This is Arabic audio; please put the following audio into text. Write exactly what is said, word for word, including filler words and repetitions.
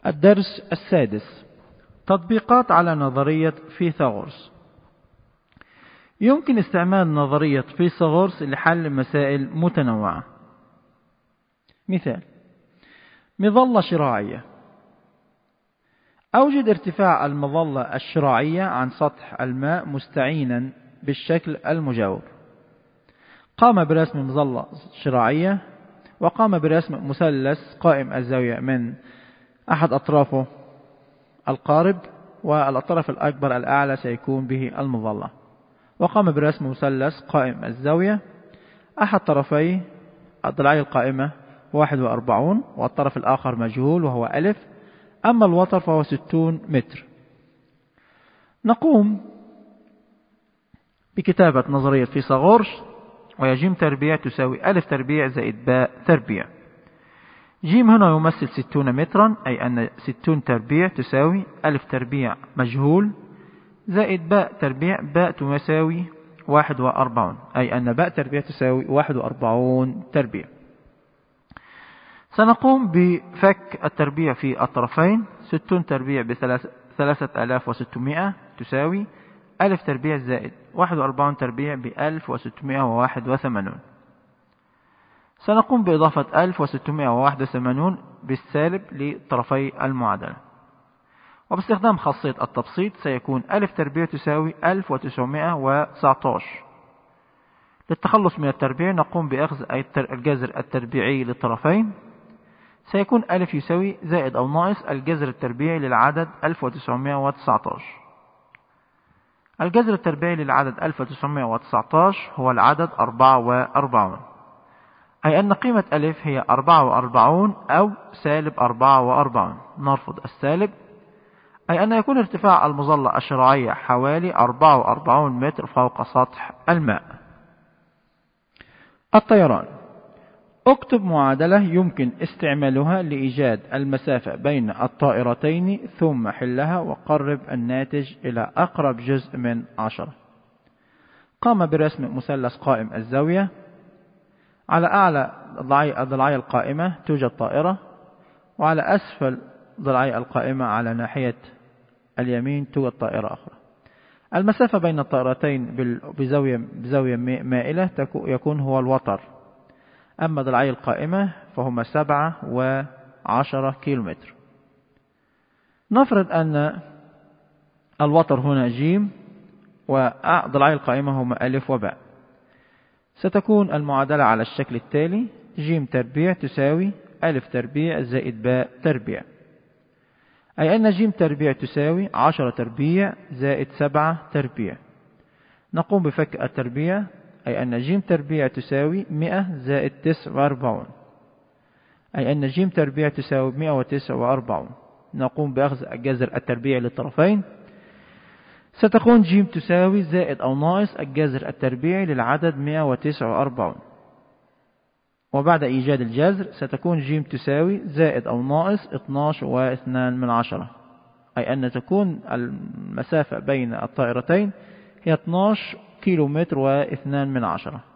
الدرس السادس: تطبيقات على نظرية فيثاغورس. يمكن استعمال نظرية فيثاغورس لحل مسائل متنوعة. مثال: مظلة شراعية. أوجد ارتفاع المظلة الشراعية عن سطح الماء مستعينا بالشكل المجاور. قام برسم مظلة شراعية، وقام برسم مثلث قائم الزاوية من أحد أطرافه القارب، والطرف الأكبر الأعلى سيكون به المظلة. وقام برسم مثلث قائم الزاوية، أحد طرفي الضلعية القائمة واحد وأربعون، والطرف الآخر مجهول وهو ألف، أما الوتر فهو ستون متر. نقوم بكتابة نظرية فيثاغورس، وهي ج تربيع تساوي ألف تربيع زائد باء تربيع. ج هنا يمثل ستون مترا، أي أن ستون تربيع تساوي ألف تربيع مجهول زائد باء تربيع، باء تساوي واحد وأربعون، أي أن باء تربيع تساوي واحد وأربعون تربيع. سنقوم بفك التربيع في الطرفين. ستون تربيع بثلاثة آلاف وستمائة تساوي ألف تربيع زائد واحد وأربعون تربيع بألف وستمائة وواحد وثمانون. سنقوم بإضافة ألف وستمائة وواحد وثمانون بالسالب لطرفي المعادلة، وباستخدام خاصية التبسيط سيكون ألف تربيع تساوي ألف وتسعمائة وتسعة عشر. للتخلص من التربيع نقوم بأخذ الجذر التربيعي للطرفين. سيكون ألف يساوي زائد أو ناقص الجذر التربيعي للعدد ألف وتسعمائة وتسعة عشر. الجذر التربيعي للعدد ألف وتسعمائة وتسعة عشر هو العدد أربعة وأربعين، أي أن قيمة ألف هي أربعة وأربعين أو سالب أربعة وأربعين. نرفض السالب، أي أن يكون ارتفاع المظلة الشراعية حوالي أربعة وأربعين متر فوق سطح الماء. الطيران. اكتب معادلة يمكن استعمالها لإيجاد المسافة بين الطائرتين، ثم حلها وقرب الناتج إلى أقرب جزء من عشرة. قام برسم مثلث قائم الزاوية. على أعلى الضلعية القائمة توجد طائرة، وعلى أسفل ضلعي القائمة على ناحية اليمين توجد طائرة أخرى. المسافة بين الطائرتين بزاوية, بزاوية مائلة يكون هو الوتر، أما ضلعي القائمة فهما سبعة وعشرة كيلومتر. نفرض أن الوتر هنا جيم، وضلعي القائمة هما ألف وباء. ستكون المعادلة على الشكل التالي: ج تربيع تساوي ألف تربيع زائد باء تربيع، أي أن ج تربيع تساوي عشرة تربيع زائد سبعة تربيع. نقوم بفك التربيع، أي أن ج تربيع تساوي مئة زائد تسعة وأربعين، أي أن ج تربيع تساوي مئة وتسعة وأربعين. نقوم بأخذ الجذر التربيعي للطرفين. ستكون ج تساوي زائد أو ناقص الجذر التربيعي للعدد مئة وتسعة وأربعين، وبعد إيجاد الجذر ستكون ج تساوي زائد أو ناقص اثني عشر واثنين من عشرة، أي أن تكون المسافة بين الطائرتين هي اثني عشر كيلومتر واثنين من عشرة.